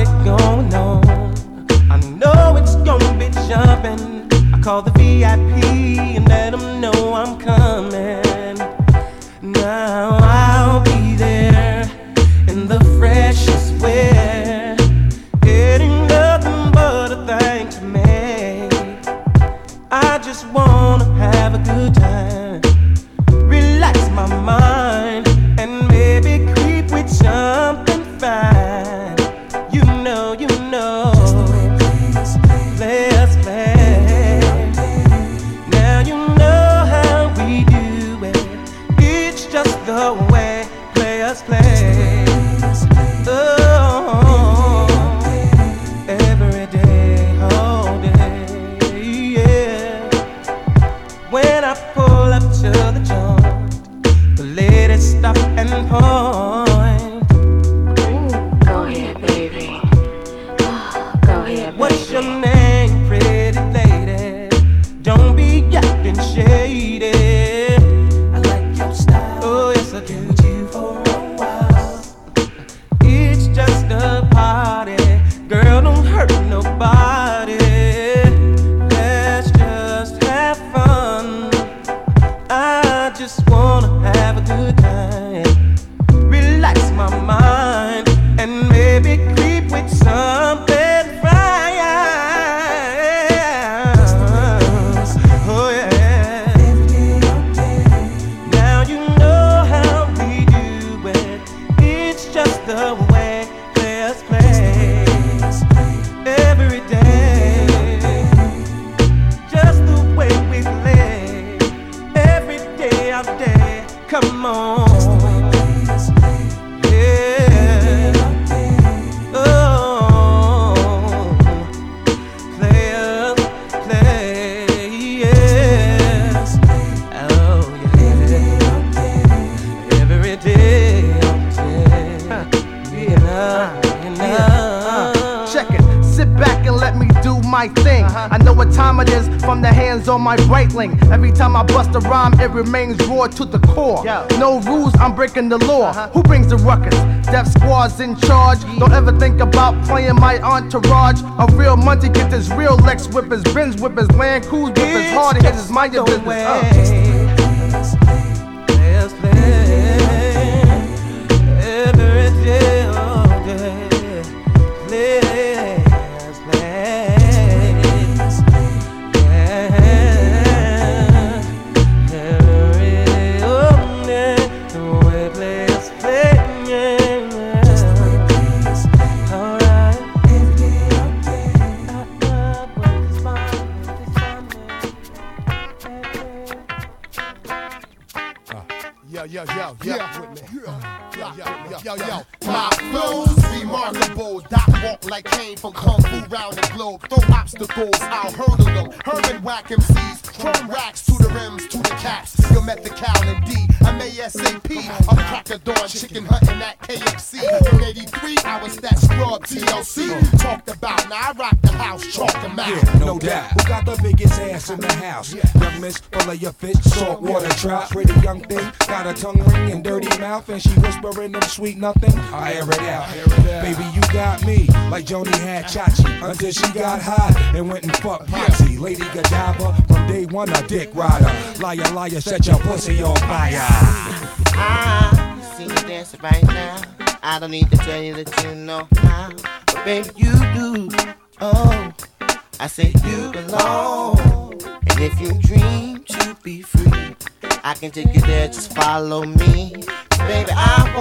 party going on. I know it's gonna be jumping. I call the VIP and let them know I'm coming. Now I'll be there in the freshest wear, getting nothing but a thing to me. I just wanna have a good time, relax my mind, and maybe creep with something fine. You know, let's play. Now you know how we do it. It's just the way players play. Oh, every day, all day, yeah. When I pull up to the joint, the ladies stop and point. Go ahead, baby. Go ahead, baby. What's your name, pretty lady? Don't be acting shady. I like your style. Oh, yes, I do. You for a while. It's just a party. Girl, don't hurt nobody. Let's just have fun. I just wanna have a good time, relax my mind, and maybe creep with something fine. Oh yeah. Now you know how we do it. It's just the way players play. Every day, just the way we play. Every day out there, come on. Yeah. Oh, players play. Yes. Oh yeah. Every day out there. Check it, sit back and let me do my thing. I know what time it is from the hands on my Breitling. Every time I bust a rhyme, it remains raw to the core. No rules, I'm breaking the law. Who brings the ruckus? Death Squad's in charge. Don't ever think about playing my entourage. A real Monty gets his real Lex whippers, Benz whippers, Land Cruise whippers, hard hitters, mind your business. Players play every day, all day. Players play, yeah. Every day, all day. The way players play, yeah. Alright. Every day, all day. Work is fine, work is fine, Yo, my flows remarkable. Doc walk like Kane from Kung Fu round the globe. Throw obstacles, I'll hurdle them. Herman whack MCs, chrome racks to the rims, to the caps. You'll met the Cal and D. I'm ASAP. I'm crack of dawn, chicken hunting at KFC. In '83, I was that scrub TLC. Talked about, now I rock the house, chalk them out. Yeah, no doubt. Who got the biggest ass in the house? Young miss, full of your fish, salt water trout. Pretty young thing, got a tongue ring and dirty mouth, and she whispering them sweet nothing. I air it out. Baby, you got me like Joni had Chachi until she got hot and went and fucked Potsy. Lady Godiva from day one, a dick rider. Liar, liar, set your pussy on fire. I see you dancing right now. I don't need to tell you that you know how, but baby you do. Oh, I say you belong. And if you dream to be free, I can take you there, just follow me. Baby, I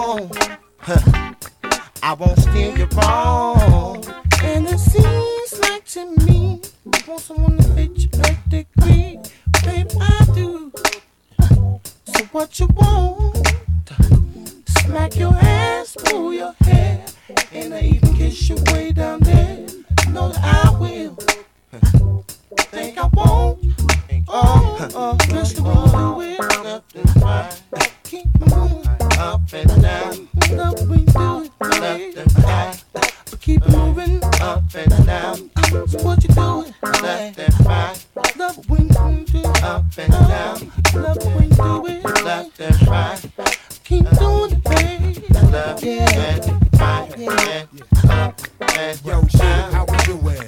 won't steer you wrong. And it seems like to me, you want someone to fit you practically. Baby, I do. So what you want? Smack your ass, pull your hair, and I even kiss you way down there. You know that I will. Think I won't. Just to do it left and right. Keep moving up and down. Love we do it left and right. But keep moving up and down. So what you doing left and right. Love when you do up and down. Love when you do it left and right. Keep doing it, baby. Love, yeah, right, yeah, up Yo, shit, how we do it?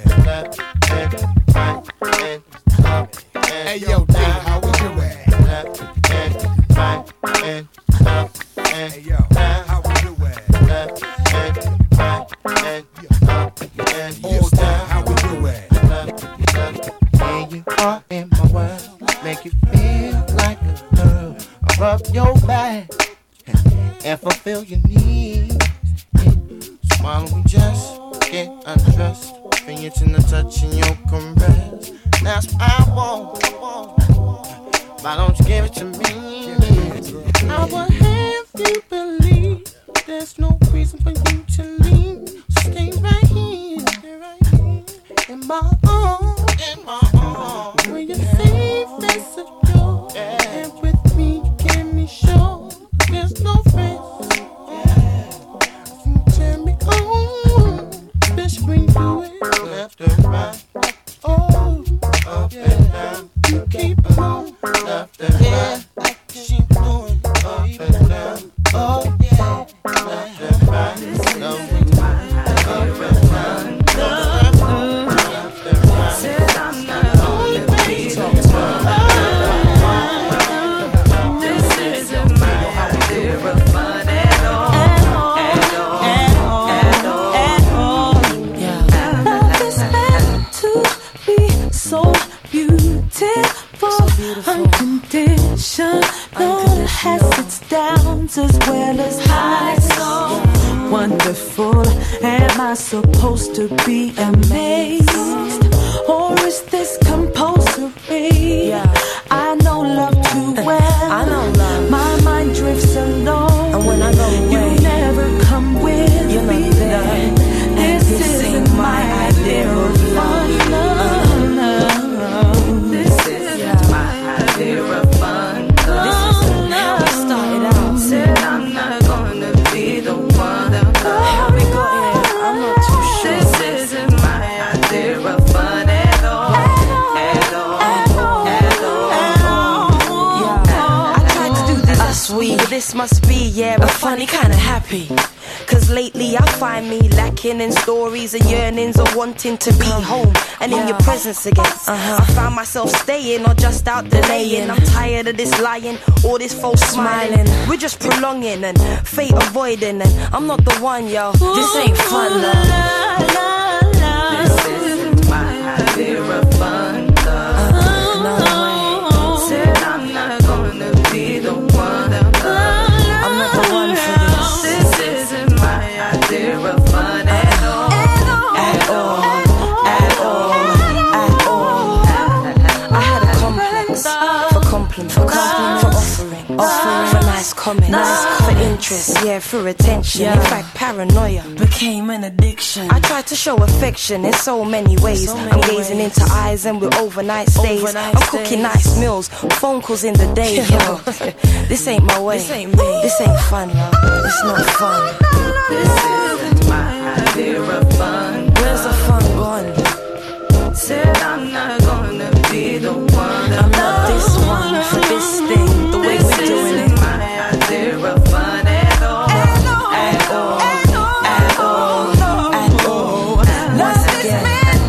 Hey, yo, D, how we do it? Hey, yo, how we do it? All day, how we do it? Here you are in my world, make you feel like a girl. Rub your back and fulfill your needs. While we just get undressed, fingers in the touch and your caress. That's what I want. Why don't you give it to me? I will have you believe there's no reason for you to leave. Stay right here, in my arms, where you're safe and secure. And with me, you can be sure there's no risk. You turn me on, especially when you do it left and right. Oh, up and down. You keep on left and right. She doing up and down. Oh yeah, left and right. Love me up and down. Said I'm not gonna be the one. This isn't my idea of fun at all. Unconditional has its downs as well as highs. So wonderful, am I supposed to be amazed? Or is this compulsory? I know love too well. I know love. My mind drifts alone, and when I go away, you never come with you're me. Not there. This isn't my idea of fun. This isn't my idea of fun. This isn't how we started out. Said I'm not gonna be the one. How we got here, I'm not too sure. This isn't my idea of fun at all. I tried to do this sweet, but this must be, a funny kinda happy. Cause lately I find me lacking in stories and yearnings of wanting to be home and in your presence again. I found myself staying or just out delaying. I'm tired of this lying, all this false smiling. We're just prolonging and fate avoiding, and I'm not the one, yo. This ain't fun, love. This isn't my idea of fun, love. No way. Said I'm not gonna be the one. I'm not the one for this. This isn't my idea of fun at all. At all. At all. At all. I had a complex for compliment, for offering, for nice comments, for interest, for attention. In fact, paranoia Became an addiction. I tried to show affection in so many ways. I'm gazing into eyes and with overnight stays. I'm cooking nice meals, phone calls in the day. Yo, this ain't my way. This ain't me. This ain't fun, love. It's not fun. This isn't my idea of fun. Where's the fun gone? Said I'm not gonna be the one. I'm not this one for this thing. The way we're doing it. This isn't my idea of fun at all. At all. At all. At all. Once again.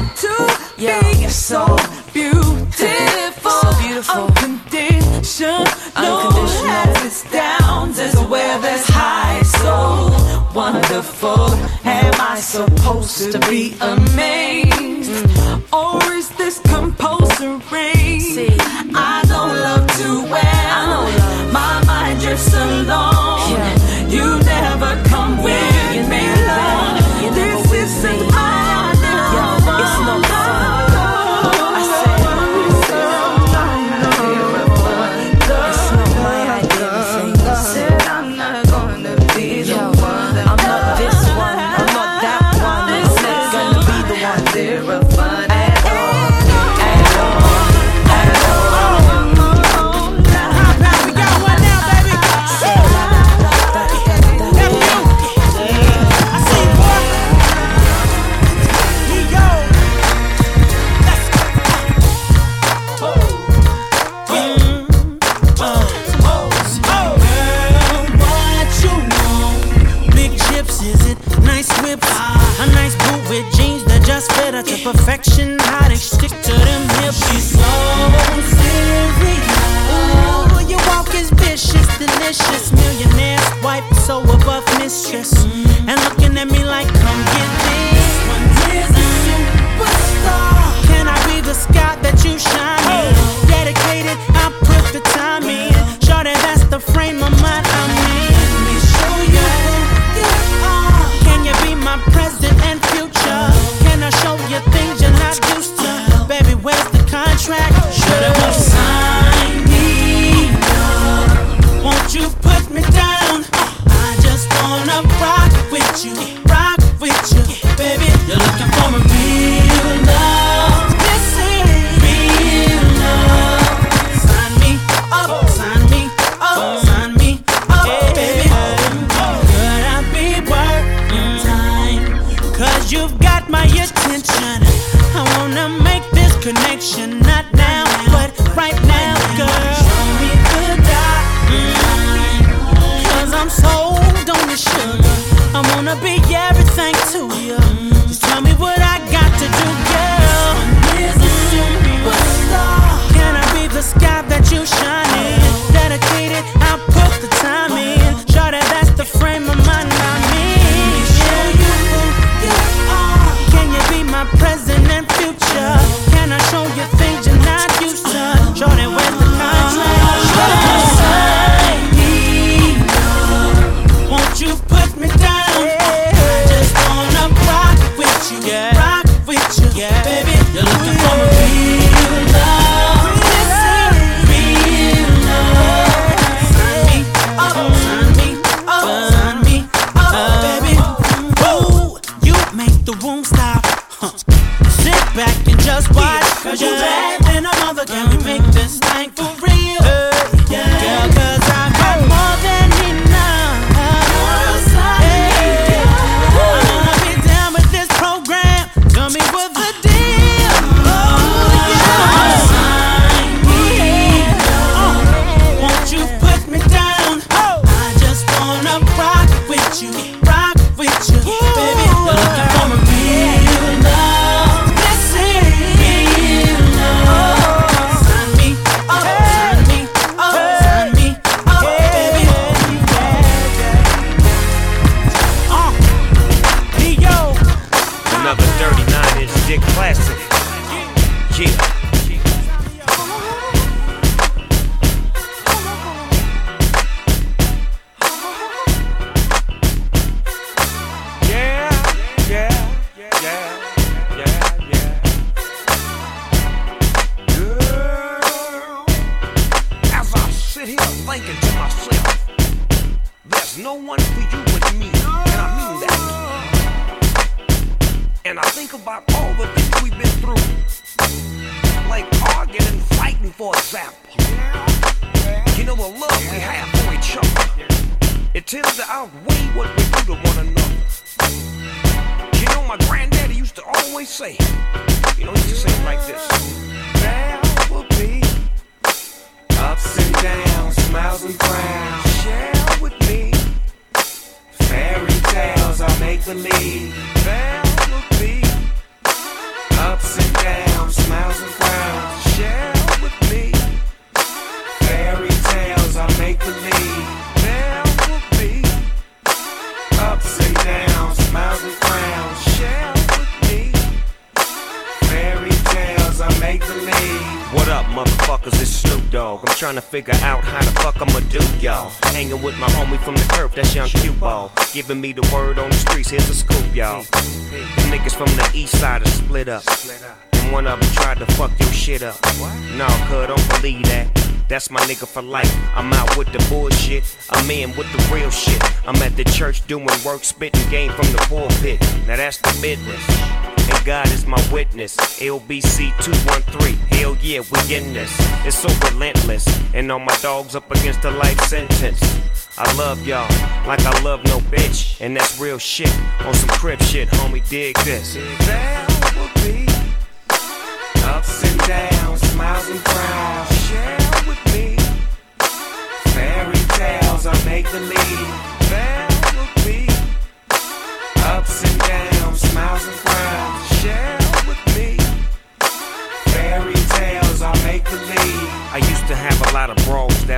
Be so beautiful. So beautiful. Unconditional has its downs as well as highs. So wonderful. Am I supposed to be amazed? Or is this compulsory? See, I know love too well. My mind drifts along. You never come with me, love. This isn't my idea of fun. It's not fun. I said, it's not my idea of things. Said I'm not gonna be the one. I'm not this one. I'm not that one. I'm not gonna be the one. Idea of fun at all. Is it nice whips? A nice boot with jeans that just fit her to perfection. How they stick to them hips. She's so serious. Ooh, your walk is vicious, delicious. Millionaire wife, so above mistress. And looking at me like, come get this. One is a superstar. Can I be the sky that you shine in? Dedicated, I put the time in. Sure that that's the frame of mind I'm in. Let me show you who you are. Can you be my present and future? Can I show you things you're not used to? Baby, where's the contract? Should have signed me up. Won't you put me down? I just wanna rock with you, baby. You're looking for a real love. This is real love. Sign me up, sign me up, sign me up, baby. Could I be worth your time? 'Cause you've got my attention. I wanna make this connection, not now, but right now, girl. Show me the dot. 'Cause I'm sold on the sugar. I wanna be everything to you. Just tell me what I got to do, girl. Is a superstar. Can I be the sky that you shine in? Dedicated, I put the time in. Sure that that's the frame of mind I'm in. Show you who you are. Can you be my present and future? Can I show you things you're not used to? Sure that where's the contract? Won't you put me down? I just wanna rock with you, baby. You're looking for a real love. This is real love. Sign me up, sign me up, sign me up, baby. Whoa, you make the room stop. Sit back and just watch. 'Cause you're bad than a mother. Can we make this thing for real? Girl, 'cause I got more than enough. Tell me what the deal. Sign me up. Won't you put me down? I just wanna rock with you, baby. You're looking for a real love. This is real love. Sign me up, sign me up, sign me up, baby. Yo, another 39-inch dick classic. Yeah. Girl, as I sit here thinking to myself, there's no one for you but me, and I mean that. And I think about all the things we've been through, like arguing and fighting, for example. You know, the love we have for each other, it tends to outweigh what we do to one another. You know, my granddaddy used to always say, he used to say it like this: there will be ups and downs, smiles and frowns. Share with me fairy tales I make believe. There will be ups and downs, smiles and frowns. Share with me fairy tales I make believe. There will be ups and downs, smiles and frowns. Share with me fairy tales I make believe. What up, motherfuckers? It's Snoop Dogg. I'm trying to figure out how the fuck I'ma do, y'all. Hanging with my homie from the curb, that's Young Q-Ball. Giving me the word on the streets, here's a scoop, y'all. The niggas from the east side are split up. And one of them tried to fuck your shit up. No, cuz, don't believe that. That's my nigga for life. I'm out with the bullshit, I'm in with the real shit. I'm at the church doing work, spitting game from the pulpit. Now that's the business, and God is my witness. LBC 213, hell yeah, we in this. It's so relentless, and all my dogs up against the life sentence. I love y'all like I love no bitch, and that's real shit. On some crib shit, homie, dig this. There will be ups and downs, smiles and frowns. Share with me fairy tales I make believe. There will be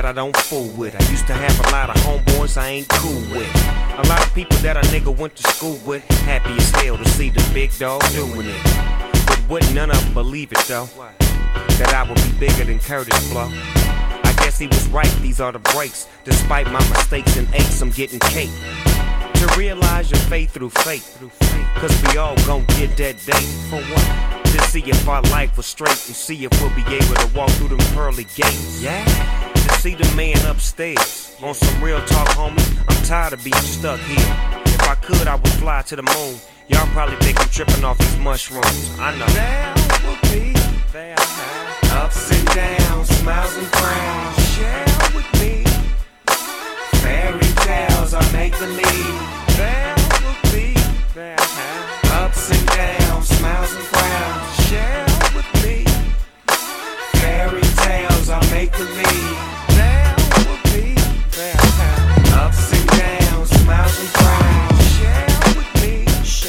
I don't fool with. I used to have a lot of homeboys I ain't cool with. A lot of people that a nigga went to school with. Happy as hell to see the big dog doing it. But wouldn't none of them believe it though, that I would be bigger than Curtis Blow. I guess he was right, these are the breaks. Despite my mistakes and aches, I'm getting cake. To realize your faith through faith. Cause we all gon' get that date. For what? To see if our life was straight and see if we'll be able to walk through them pearly gates. Yeah. To see the man upstairs. On some real talk, homie, I'm tired of being stuck here. If I could, I would fly to the moon. Y'all probably think I'm tripping off these mushrooms. I know. There will be ups and downs, smiles and frowns. Share with me. Fairy tales are make-believe. There will be ups and downs, smiles and frowns. Share with me. Fairy tales are make-believe. There will be ups and downs, smiles and frowns. Share with me.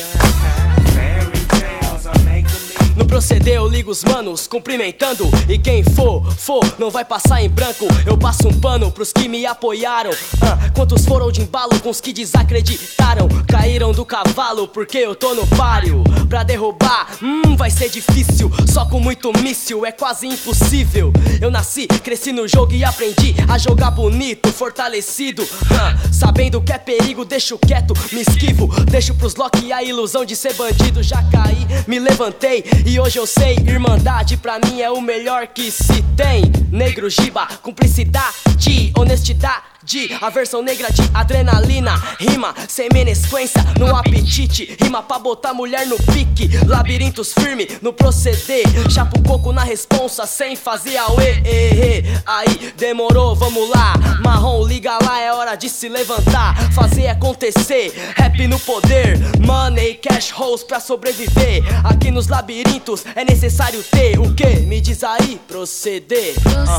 Fairy tales are make-believe. No proceder eu ligo os manos, cumprimentando. E quem for, não vai passar em branco. Eu passo um pano pros que me apoiaram. Quantos foram de embalo com os que desacreditaram? Caíram do cavalo porque eu tô no páreo. Pra derrubar, vai ser difícil. Só com muito míssil é quase impossível. Eu nasci, cresci no jogo e aprendi a jogar bonito, fortalecido. Sabendo que é perigo, deixo quieto, me esquivo. Deixo pros Loki a ilusão de ser bandido. Já caí, me levantei e hoje eu sei, irmandade pra mim é o melhor que se tem. Negro Giba, cumplicidade, honestidade, a versão negra de adrenalina. Rima sem menesquência no apetite. Rima pra botar mulher no pique. Labirintos firme no proceder. Chapa o coco na responsa sem fazer auê. Aí demorou, vamos lá. Marrom, liga lá, é hora de se levantar. Fazer acontecer, rap no poder. Money, cash, hoes pra sobreviver. Aqui nos labirintos é necessário ter o que? Me diz aí, proceder.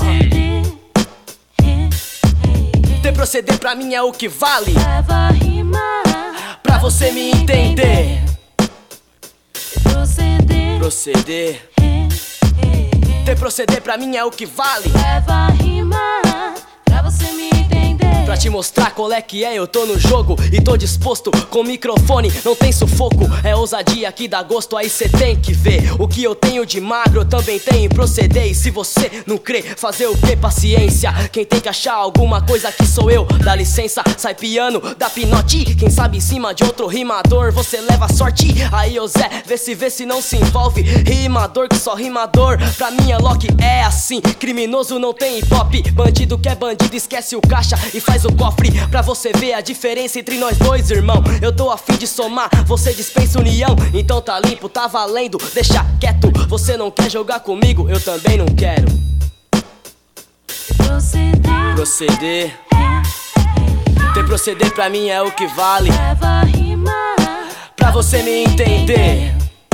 Ter proceder pra mim é o que vale. Leva rima pra você me entender. Proceder. Ter proceder pra mim é o que vale. Leva rima pra você me entender. Pra te mostrar qual é que é, eu tô no jogo e tô disposto com microfone, não tem sufoco. É ousadia que dá gosto, aí cê tem que ver. O que eu tenho de magro eu também tenho em proceder. E se você não crê, fazer o que? Paciência. Quem tem que achar alguma coisa aqui sou eu. Dá licença, sai piano, dá pinote. Quem sabe em cima de outro rimador você leva sorte. Aí ô Zé, vê se não se envolve. Rimador que só rimador, pra mim é Loki, é assim. Criminoso não tem hip hop. Bandido que é bandido esquece o caixa e faz o cofre. Pra você ver a diferença entre nós dois, irmão. Eu tô a fim de somar, você dispensa união. Então tá limpo, tá valendo, deixa quieto. Você não quer jogar comigo, eu também não quero. Proceder. Ter proceder pra mim é o que vale. Leva rima pra você me entender.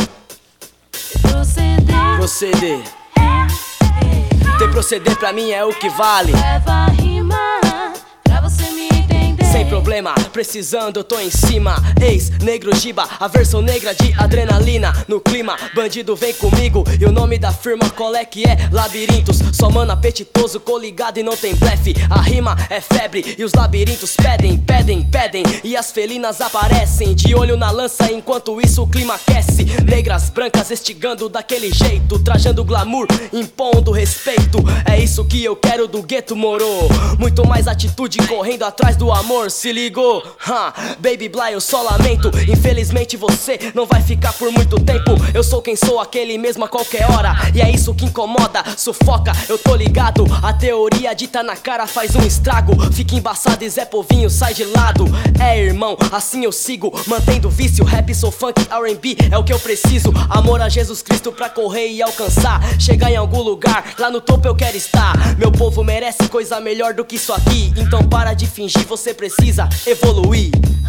Proceder. Ter proceder pra mim é o que vale. Leva rima pra você me entender. Sem problema, precisando eu tô em cima. Ex-negro Giba, a versão negra de adrenalina. No clima, bandido vem comigo. E o nome da firma qual é que é? Labirintos. Só mano apetitoso, coligado e não tem blefe. A rima é febre e os labirintos pedem. E as felinas aparecem de olho na lança, enquanto isso o clima aquece. Negras, brancas estigando daquele jeito, trajando glamour, impondo respeito. É isso que eu quero do gueto, moro. Muito mais atitude correndo atrás do amor, se ligou? Baby Bly, eu só lamento. Infelizmente você não vai ficar por muito tempo. Eu sou quem sou, aquele mesmo a qualquer hora. E é isso que incomoda, sufoca, eu tô ligado. A teoria dita na cara faz um estrago. Fica embaçado e Zé Povinho sai de lado. É irmão, assim eu sigo, mantendo vício. Rap, sou funk, R&B, é o que eu preciso. Amor a Jesus Cristo pra correr e alcançar. Chegar em algum lugar, lá no topo eu quero estar. Meu povo merece coisa melhor do que isso aqui. Então para de fingir, você precisa evoluir.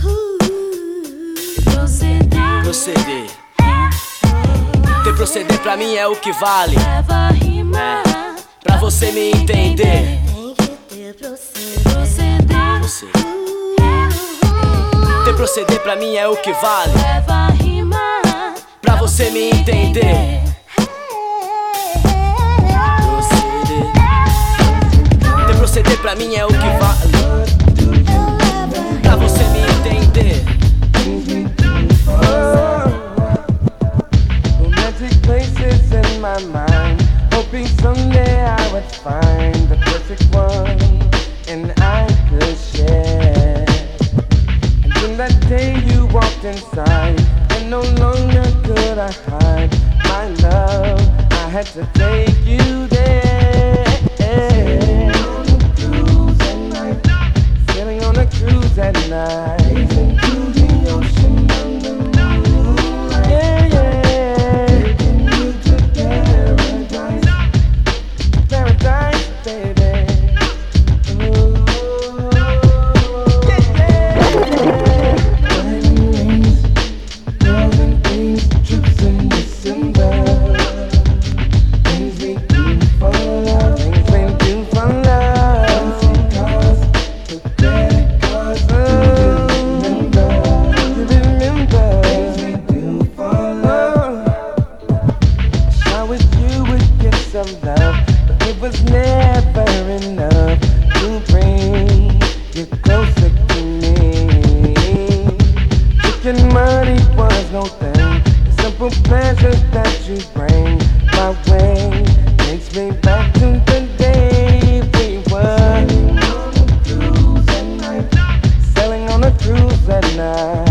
Proceder. Ter proceder pra mim é o que vale. Leva rima pra você me entender. Tem que ter proceder. Ter proceder pra mim é o que vale. Leva rima pra você me entender. Ter CD pra mim é o que vale. Pra você me entender. Romantic places in my mind, hoping someday I would find the perfect one and I could share. And then that day you walked inside, and no longer could I hide my love. I had to take you there. Sailing on a cruise at night, sailing on a cruise at night, into the ocean under moonlight. Yeah, yeah, taking you to paradise, paradise, baby. Ooh, yeah, yeah. Diamond rings, girls and things, trips in December. Things we do for love, things we do for love. Fancy cars, credit cards, remember things we do for love. I wish you would get some love, but it was never enough to bring you closer to me. Making money was no thing. The simple pleasures that you bring my way takes me back to the day we were sailing on a cruise at night, sailing on a cruise at night.